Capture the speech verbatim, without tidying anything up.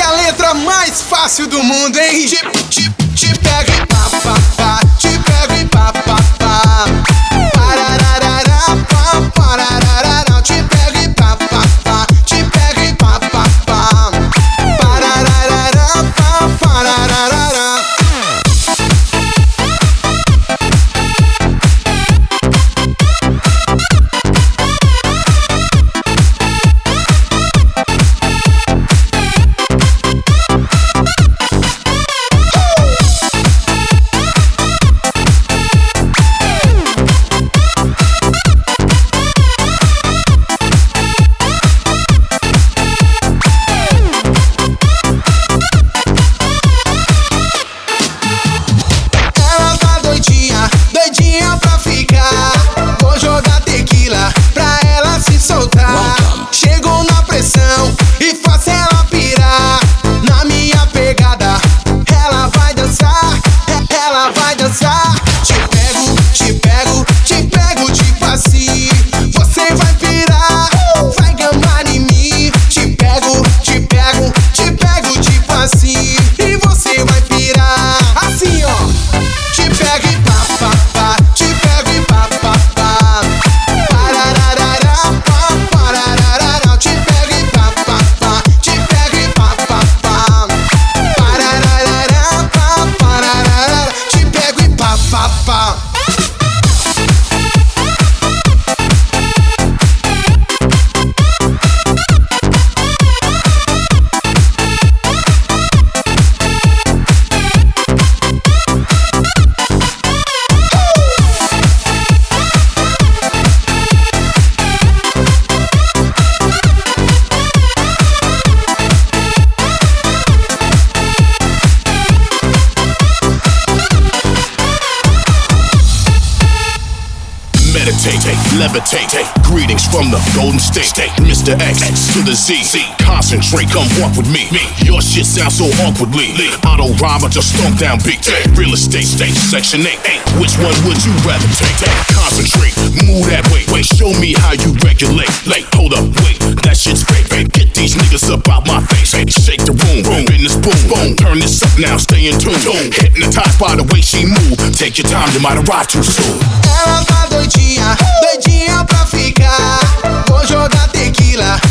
é a letra mais fácil do mundo, hein? Te, te, te pego e pá, pá, pá. Te pego e pá, pá, pá. Parararará, pá, parararará. Te pego e pá, pá, pá. Te pego e pá, pá, pá. Parararará, pá, parararará. Chego na pressão e faço ela pirar. Na minha pegada, ela vai dançar, ela vai dançar. Te pego, te pego, te pego, tipo assim. Você vai pirar, vai gamar em mim. Te pego, te pego, te pego, tipo assim. E você vai pirar, assim ó. Te pego e pá, pá, pá. Te pego e pá, pá, pá. Parararará, pá, parararará. Te pego e pá, pá, pá. Te pego e pá, pá, pá. Parararará, pá, parararará. Te pego e pá, pá, pá. Meditate, levitate, greetings from the Golden State. Mister X to the Z, concentrate, come walk with me. Your shit sounds so awkwardly. I don't rhyme, I just stomp down beat. Real estate, state, section eight. Which one would you rather take? Concentrate, move that way. Wait, show me how you regulate. Like, hold up, wait, that shit's fake. Get these niggas up out my face. Shake the room, room in this boom, boom. Turn this up now, stay in tune. Hypnotized by the way she move. Take your time, you might arrive too soon. Ela tá doidinha, doidinha pra ficar. Vou jogar tequila